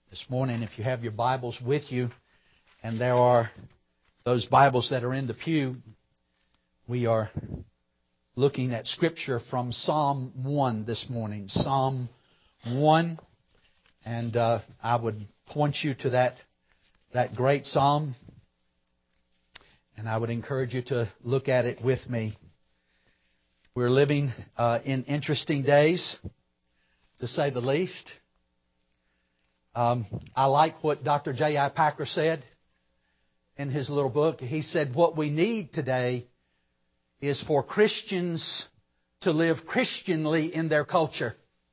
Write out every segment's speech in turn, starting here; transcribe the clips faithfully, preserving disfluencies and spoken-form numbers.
This morning, if you have your Bibles with you, and there are those Bibles that are in the pew, we are looking at Scripture from Psalm one this morning. Psalm one, and uh, I would point you to that, that great Psalm, and I would encourage you to look at it with me. We're living uh, in interesting days, to say the least. Um, I like what Doctor J I Packer said in his little book. He said, what we need today is for Christians to live Christianly in their culture.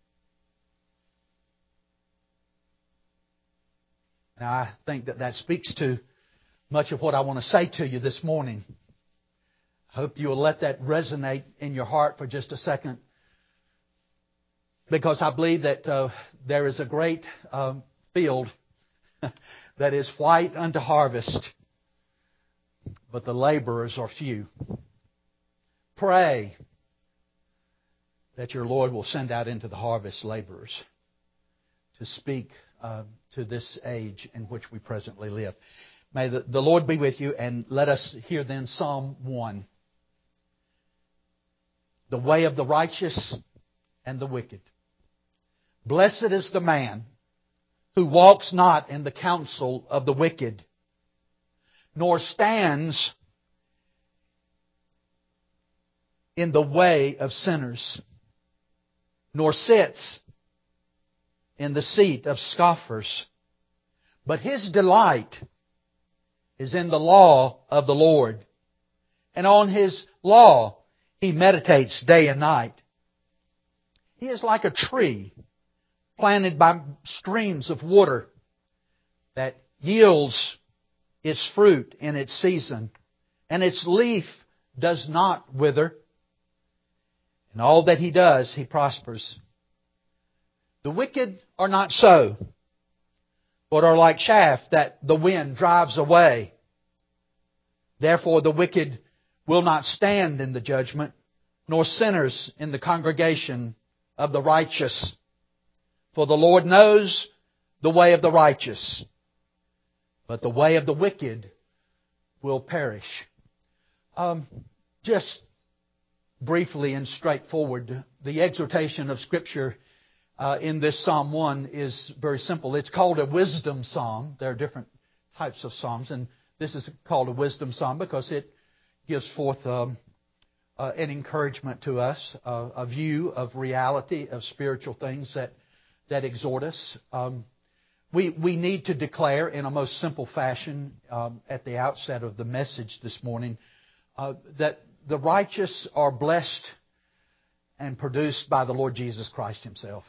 Now, I think that that speaks to much of what I want to say to you this morning. I hope you will let that resonate in your heart for just a second, because I believe that uh, there is a great um, field that is white unto harvest, but the laborers are few. Pray that your Lord will send out into the harvest laborers to speak uh, to this age in which we presently live. May the, the Lord be with you, and let us hear then Psalm one. The way of the righteous and the wicked. Blessed is the man who walks not in the counsel of the wicked, nor stands in the way of sinners, nor sits in the seat of scoffers. But his delight is in the law of the Lord, and on His law he meditates day and night. He is like a tree planted by streams of water that yields its fruit in its season, and its leaf does not wither. In all that he does, he prospers. The wicked are not so, but are like chaff that the wind drives away. Therefore the wicked will not stand in the judgment, nor sinners in the congregation of the righteous. For the Lord knows the way of the righteous, but the way of the wicked will perish. Um, just briefly and straightforward, the exhortation of Scripture uh, in this Psalm one is very simple. It's called a wisdom psalm. There are different types of psalms, and this is called a wisdom psalm because it gives forth um, uh, an encouragement to us, uh, a view of reality, of spiritual things that that exhort us. Um, we, we need to declare in a most simple fashion um, at the outset of the message this morning uh, that the righteous are blessed and produced by the Lord Jesus Christ Himself.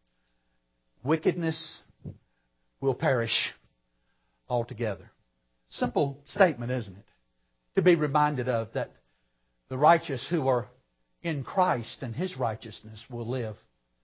Wickedness will perish altogether. Simple statement, isn't it? To be reminded of that the righteous who are in Christ and His righteousness will live.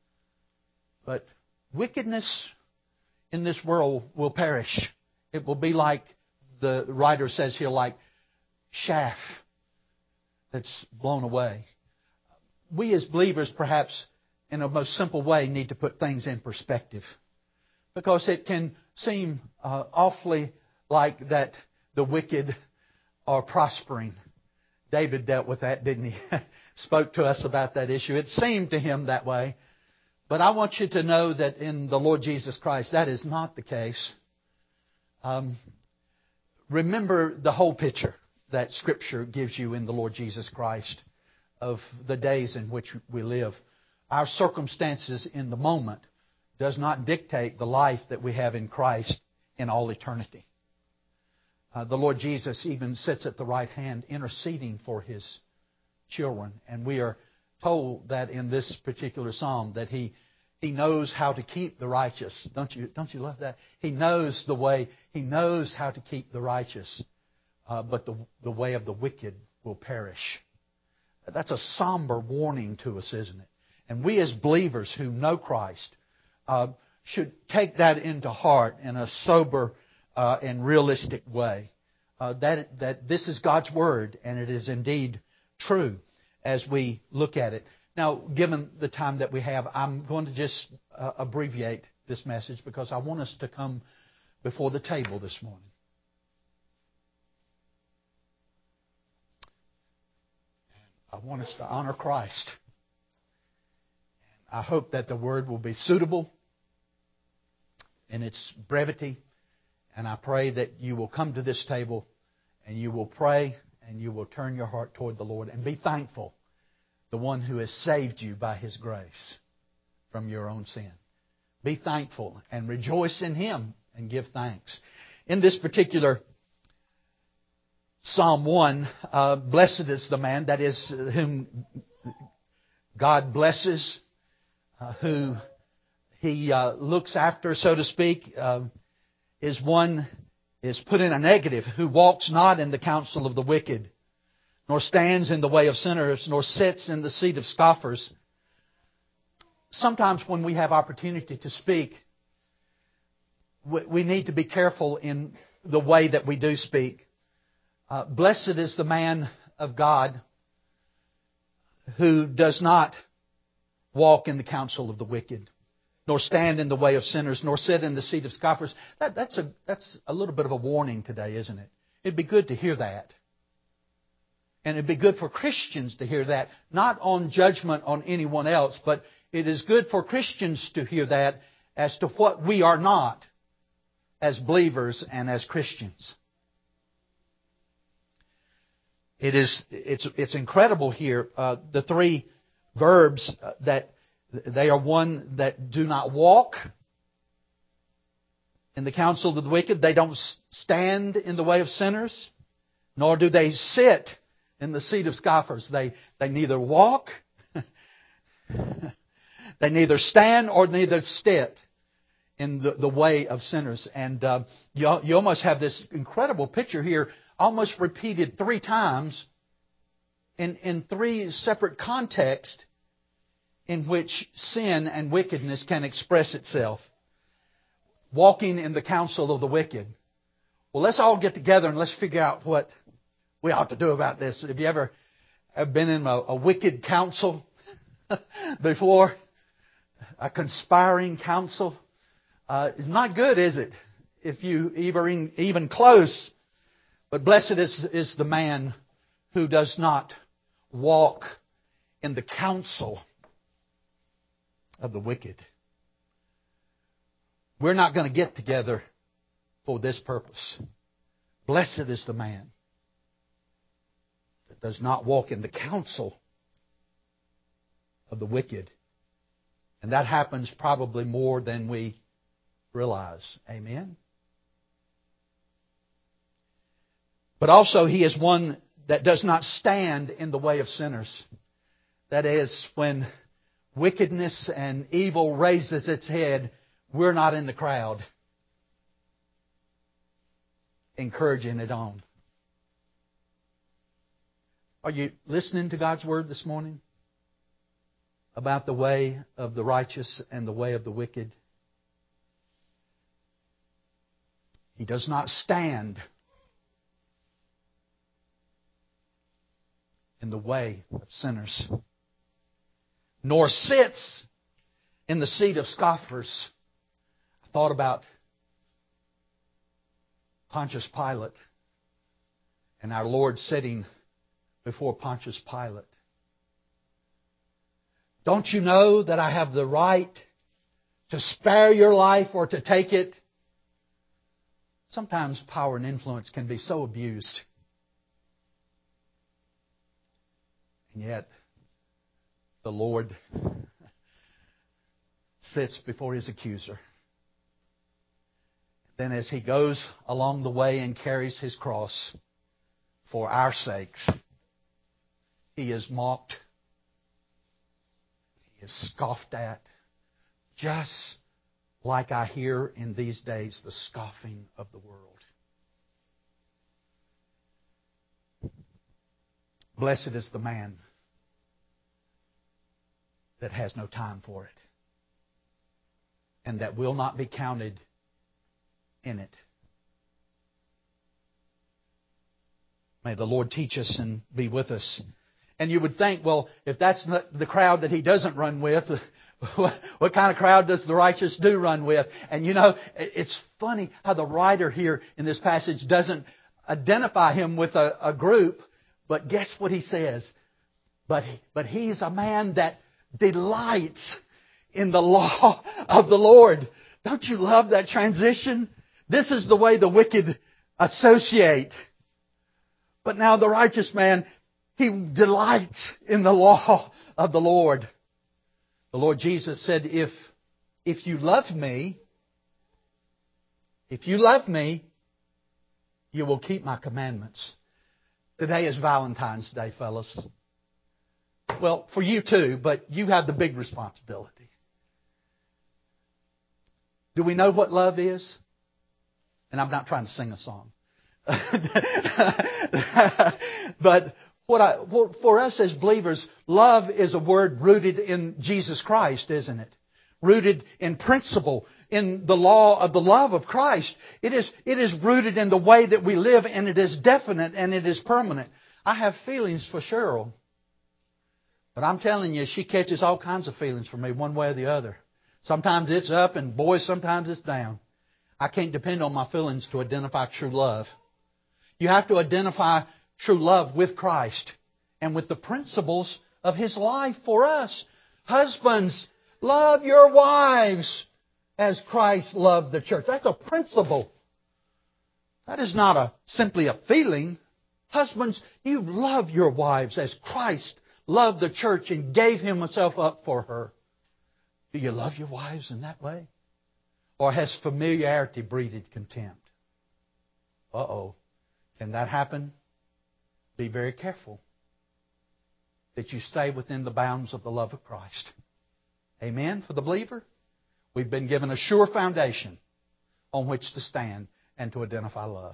But wickedness in this world will perish. It will be like the writer says here, like chaff that's blown away. We as believers, perhaps in a most simple way, need to put things in perspective, because it can seem uh, awfully like that the wicked are prospering. David dealt with that, didn't he? Spoke to us about that issue. It seemed to him that way. But I want you to know that in the Lord Jesus Christ, that is not the case. Um, remember the whole picture that Scripture gives you in the Lord Jesus Christ of the days in which we live. Our circumstances in the moment does not dictate the life that we have in Christ in all eternity. Uh, the Lord Jesus even sits at the right hand interceding for His children. And we are told that in this particular psalm that He He knows how to keep the righteous. Don't you don't you love that? He knows the way. He knows how to keep the righteous. Uh, but the, the way of the wicked will perish. That's a somber warning to us, isn't it? And we as believers who know Christ uh, should take that into heart in a sober uh, and realistic way. Uh, that, that this is God's Word, and it is indeed true as we look at it. Now, given the time that we have, I'm going to just uh, abbreviate this message because I want us to come before the table this morning. I want us to honor Christ. I hope that the Word will be suitable in its brevity. And I pray that you will come to this table and you will pray and you will turn your heart toward the Lord and be thankful, the one who has saved you by His grace from your own sin. Be thankful and rejoice in Him and give thanks. In this particular Psalm one, uh, blessed is the man, that is, whom God blesses, uh, who He uh, looks after, so to speak, uh, is one, is put in a negative, who walks not in the counsel of the wicked, nor stands in the way of sinners, nor sits in the seat of scoffers. Sometimes when we have opportunity to speak, we need to be careful in the way that we do speak. Uh, blessed is the man of God who does not walk in the counsel of the wicked, nor stand in the way of sinners, nor sit in the seat of scoffers. That, that's a that's a little bit of a warning today, isn't it? It'd be good to hear that. And it'd be good for Christians to hear that, not on judgment on anyone else, but it is good for Christians to hear that as to what we are not as believers and as Christians. It is it's it's incredible here. Uh, the three verbs that they are one that do not walk in the counsel of the wicked. They don't stand in the way of sinners, nor do they sit in the seat of scoffers. They they neither walk, they neither stand or neither sit in the, the way of sinners. And uh, you, you almost have this incredible picture here, almost repeated three times in, in three separate contexts in which sin and wickedness can express itself. Walking in the counsel of the wicked. Well, let's all get together and let's figure out what we ought to do about this. Have you ever have been in a, a wicked council before? A conspiring council? Uh, it's not good, is it? If you even even close. But blessed is, is the man who does not walk in the counsel of the wicked. We're not going to get together for this purpose. Blessed is the man that does not walk in the counsel of the wicked. And that happens probably more than we realize. Amen? But also He is one that does not stand in the way of sinners. That is, when wickedness and evil raises its head, we're not in the crowd encouraging it on. Are you listening to God's Word this morning about the way of the righteous and the way of the wicked? He does not stand in the way of sinners, nor sits in the seat of scoffers. I thought about Pontius Pilate and our Lord sitting before Pontius Pilate. Don't you know that I have the right to spare your life or to take it? Sometimes power and influence can be so abused. And yet, the Lord sits before His accuser. Then as He goes along the way and carries His cross for our sakes, He is mocked. He is scoffed at. Just like I hear in these days the scoffing of the world. Blessed is the man that has no time for it, and that will not be counted in it. May the Lord teach us and be with us. And you would think, well, if that's not the crowd that He doesn't run with, What, what kind of crowd does the righteous do run with? And you know, it's funny how the writer here in this passage doesn't identify him with a, a group, but guess what he says? But, but he's a man that delights in the law of the Lord. Don't you love that transition? This is the way the wicked associate. But now the righteous man, he delights in the law of the Lord. The Lord Jesus said, if, if you love me, if you love me, you will keep my commandments. Today is Valentine's Day, fellas. Well, for you too, but you have the big responsibility. Do we know what love is? And I'm not trying to sing a song. But what I, for us as believers, love is a word rooted in Jesus Christ, isn't it? Rooted in principle, in the law of the love of Christ. It is, it is rooted in the way that we live, and it is definite and it is permanent. I have feelings for Cheryl. But I'm telling you, she catches all kinds of feelings for me, one way or the other. Sometimes it's up, and boy, sometimes it's down. I can't depend on my feelings to identify true love. You have to identify true love with Christ and with the principles of His life for us. Husbands, love your wives as Christ loved the church. That's a principle. That is not a simply a feeling. Husbands, you love your wives as Christ loved the church and gave Himself up for her. Do you love your wives in that way? Or has familiarity breeded contempt? Uh-oh. Can that happen? Be very careful that you stay within the bounds of the love of Christ. Amen? For the believer, we've been given a sure foundation on which to stand and to identify love.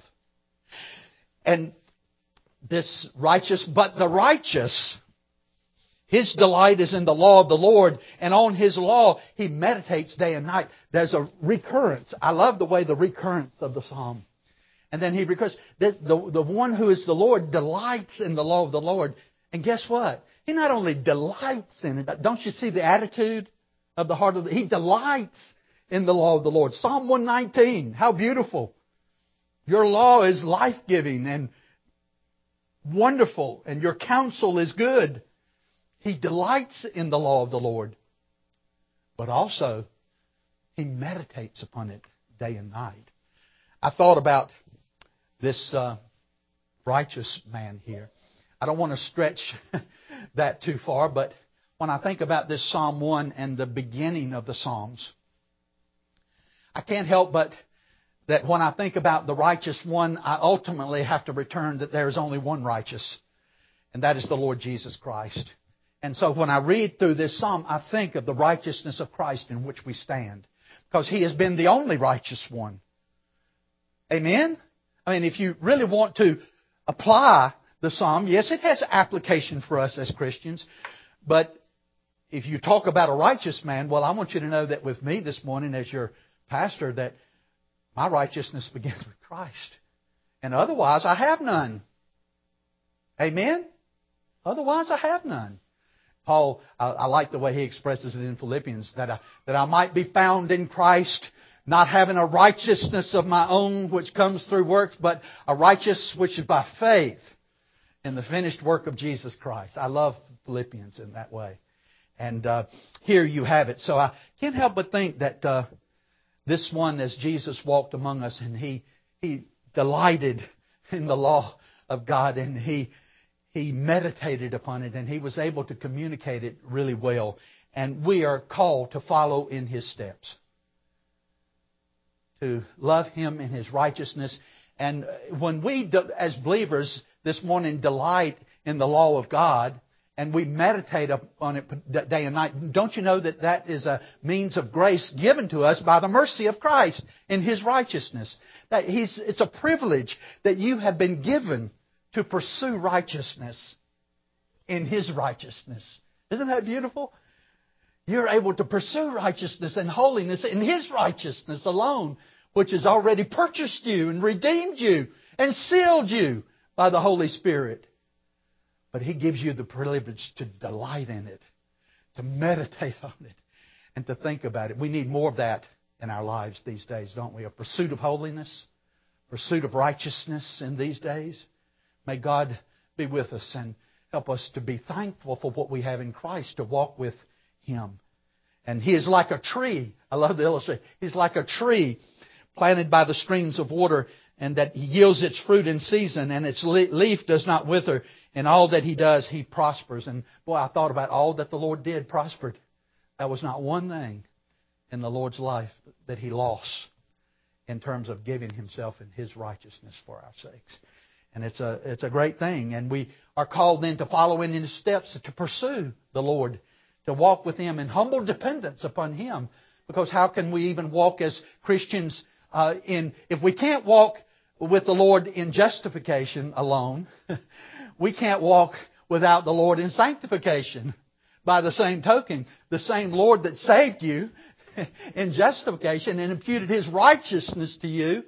And this righteous, but the righteous, his delight is in the law of the Lord, and on His law he meditates day and night. There's a recurrence. I love the way the recurrence of the psalm. And then he recurs. The, the, the one who is the Lord delights in the law of the Lord. And guess what? He not only delights in it. Don't you see the attitude of the heart of the... He delights in the law of the Lord. Psalm one nineteen. How beautiful. Your law is life-giving and wonderful, and your counsel is good. He delights in the law of the Lord. But also, he meditates upon it day and night. I thought about this uh, righteous man here. I don't want to stretch that too far, but when I think about this Psalm one and the beginning of the Psalms, I can't help but that when I think about the righteous one, I ultimately have to return that there is only one righteous, and that is the Lord Jesus Christ. And so when I read through this psalm, I think of the righteousness of Christ in which we stand, because He has been the only righteous one. Amen? I mean, if you really want to apply the psalm, yes, it has application for us as Christians. But if you talk about a righteous man, well, I want you to know that with me this morning as your pastor, that my righteousness begins with Christ. And otherwise, I have none. Amen? Otherwise, I have none. Paul, I, I like the way he expresses it in Philippians, that I, that I might be found in Christ, not having a righteousness of my own which comes through works, but a righteousness which is by faith in the finished work of Jesus Christ. I love Philippians in that way. And uh, here you have it. So I can't help but think that uh, this one, as Jesus walked among us, and He He delighted in the law of God, and He He meditated upon it, and He was able to communicate it really well. And we are called to follow in His steps, to love Him in His righteousness. And when we, as believers, this morning delight in the law of God, and we meditate upon it day and night, don't you know that that is a means of grace given to us by the mercy of Christ in His righteousness? That He's, it's a privilege that you have been given to pursue righteousness in His righteousness. Isn't that beautiful? You're able to pursue righteousness and holiness in His righteousness alone, which has already purchased you and redeemed you and sealed you by the Holy Spirit. But He gives you the privilege to delight in it, to meditate on it. and to think about it. We need more of that in our lives these days, don't we? A pursuit of holiness, pursuit of righteousness in these days. May God be with us and help us to be thankful for what we have in Christ, to walk with Him. And He is like a tree. I love the illustration. He's like a tree planted by the streams of water, and that He yields its fruit in season, and its leaf does not wither. In all that He does, He prospers. And boy, I thought about all that the Lord did prospered. That was not one thing in the Lord's life that He lost in terms of giving Himself and His righteousness for our sakes. And it's a, it's a great thing. And we are called then to follow in His steps, to pursue the Lord, to walk with Him in humble dependence upon Him. Because how can we even walk as Christians uh, in, if we can't walk with the Lord in justification alone, we can't walk without the Lord in sanctification. By the same token, the same Lord that saved you in justification and imputed His righteousness to you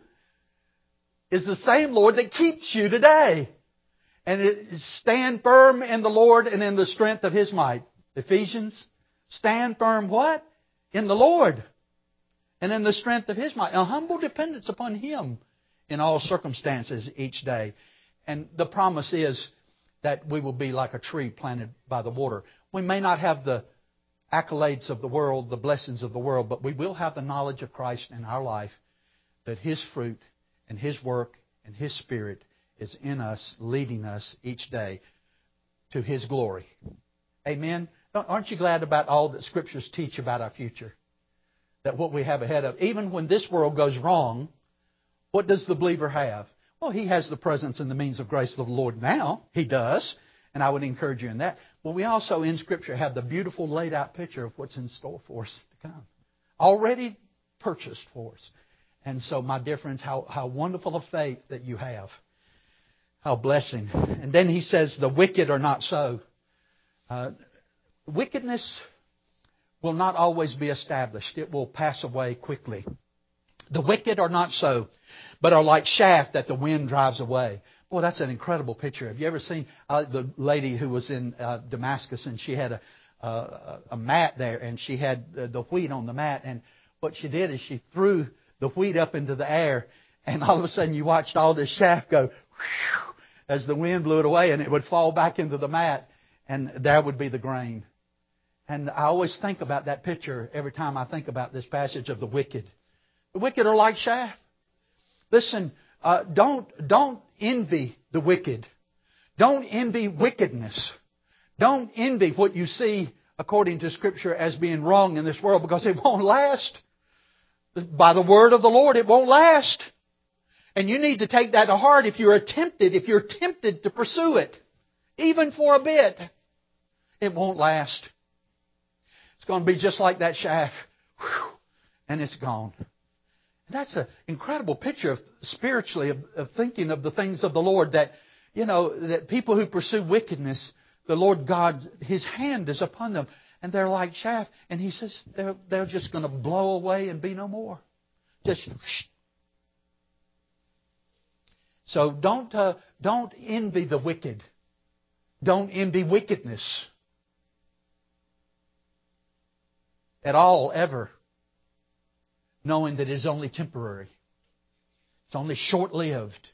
is the same Lord that keeps you today. And it, stand firm in the Lord and in the strength of His might. Ephesians, stand firm what? In the Lord and in the strength of His might. A humble dependence upon Him in all circumstances each day. And the promise is that we will be like a tree planted by the water. We may not have the accolades of the world, the blessings of the world, but we will have the knowledge of Christ in our life, that His fruit and His work and His Spirit is in us, leading us each day to His glory. Amen? Aren't you glad about all that Scriptures teach about our future? That what we have ahead of, even when this world goes wrong, what does the believer have? Well, he has the presence and the means of grace of the Lord now. He does. And I would encourage you in that. But we also in Scripture have the beautiful laid out picture of what's in store for us to come. Already purchased for us. And so, my dear friends, how, how wonderful a faith that you have. How blessing. And then he says, the wicked are not so. Uh, wickedness will not always be established. It will pass away quickly. The wicked are not so, but are like chaff that the wind drives away. Boy, that's an incredible picture. Have you ever seen uh, the lady who was in uh, Damascus, and she had a, a, a mat there, and she had the, the wheat on the mat, and what she did is she threw the wheat up into the air, and all of a sudden you watched all this chaff go whew, as the wind blew it away, and it would fall back into the mat, and there would be the grain. And I always think about that picture every time I think about this passage of the wicked. The wicked are like chaff. Listen, uh, don't don't envy the wicked. Don't envy wickedness. Don't envy what you see according to Scripture as being wrong in this world, because it won't last. By the word of the Lord, it won't last. And you need to take that to heart if you're tempted, if you're tempted to pursue it, even for a bit. It won't last. It's going to be just like that chaff. Whew, and it's gone. That's an incredible picture of, spiritually of, of thinking of the things of the Lord, that, you know, that people who pursue wickedness, the Lord God, His hand is upon them. And they're like chaff. And He says they're, they're just going to blow away and be no more. Just shh. So don't, uh, don't envy the wicked. Don't envy wickedness. At all, ever. Knowing that it is only temporary. It's only short-lived.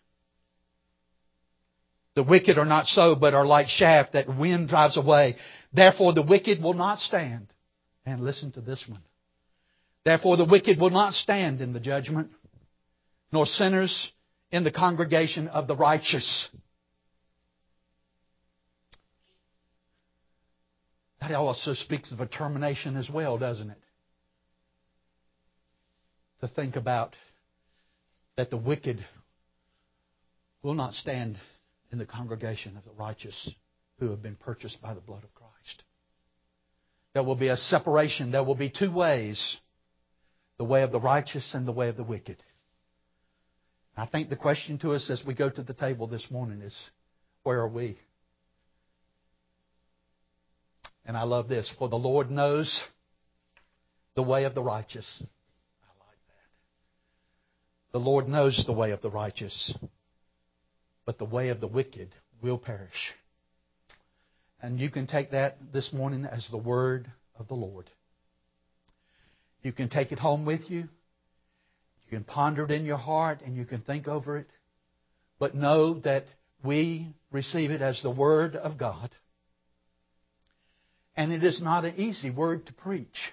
The wicked are not so, but are like chaff that wind drives away. Therefore the wicked will not stand. And listen to this one. Therefore the wicked will not stand in the judgment, nor sinners in the congregation of the righteous. That also speaks of a termination as well, doesn't it? To think about that the wicked will not stand in the congregation of the righteous who have been purchased by the blood of Christ. There will be a separation. There will be two ways. The way of the righteous and the way of the wicked. I think the question to us as we go to the table this morning is, where are we? And I love this. For the Lord knows the way of the righteous. The Lord knows the way of the righteous, but the way of the wicked will perish. And you can take that this morning as the word of the Lord. You can take it home with you. You can ponder it in your heart and you can think over it. But know that we receive it as the Word of God. And it is not an easy word to preach.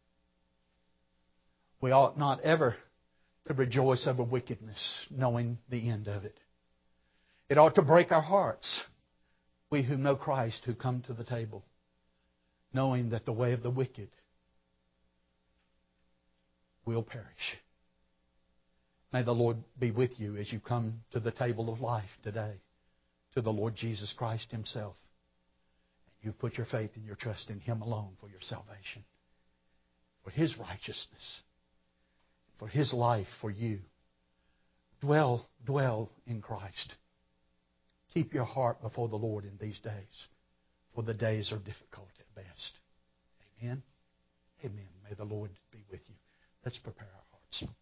We ought not ever to rejoice over wickedness, knowing the end of it. It ought to break our hearts, we who know Christ, who come to the table, knowing that the way of the wicked will perish. May the Lord be with you as you come to the table of life today, to the Lord Jesus Christ Himself. You've put your faith and your trust in Him alone for your salvation, for His righteousness, for His life for you. Dwell, dwell in Christ. Keep your heart before the Lord in these days, for the days are difficult at best. Amen. Amen. May the Lord be with you. Let's prepare our hearts.